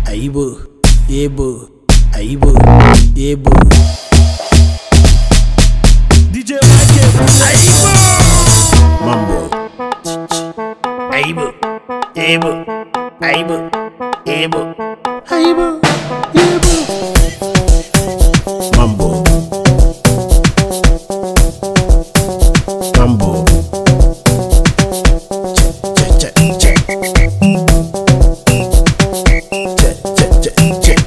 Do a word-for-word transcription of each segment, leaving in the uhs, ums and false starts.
aibu, aibu, aibu, aibu. D J Michael, Aibu, mambo. Aibu, aibu, aibu, aibu, aibu, aibu. Mambo, mambo. Check, check, check, check. Check, check, check, check.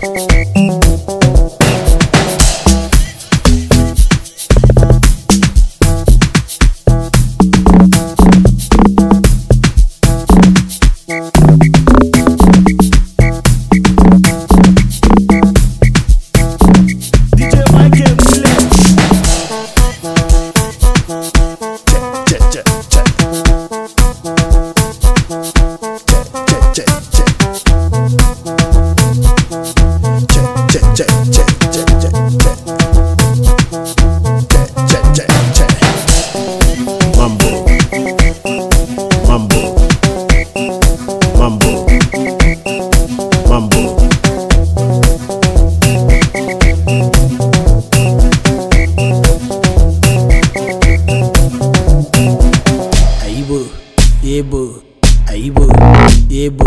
Aibu, aibu, aibu.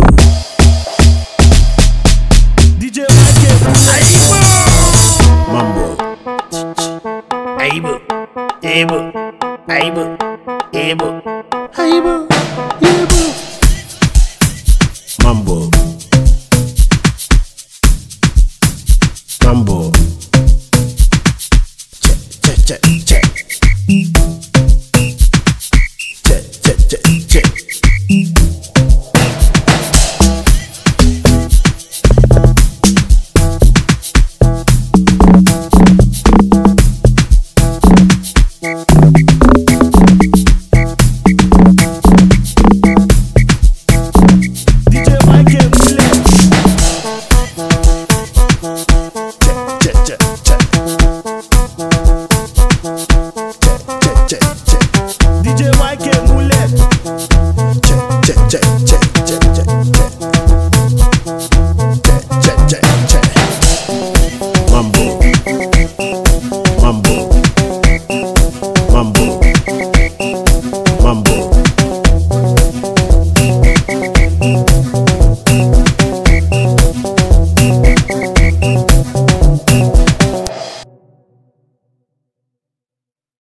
D J Michael, Aibu, mambo. Aibu, aibu, aibu, aibu, aibu, aibu. Mambo.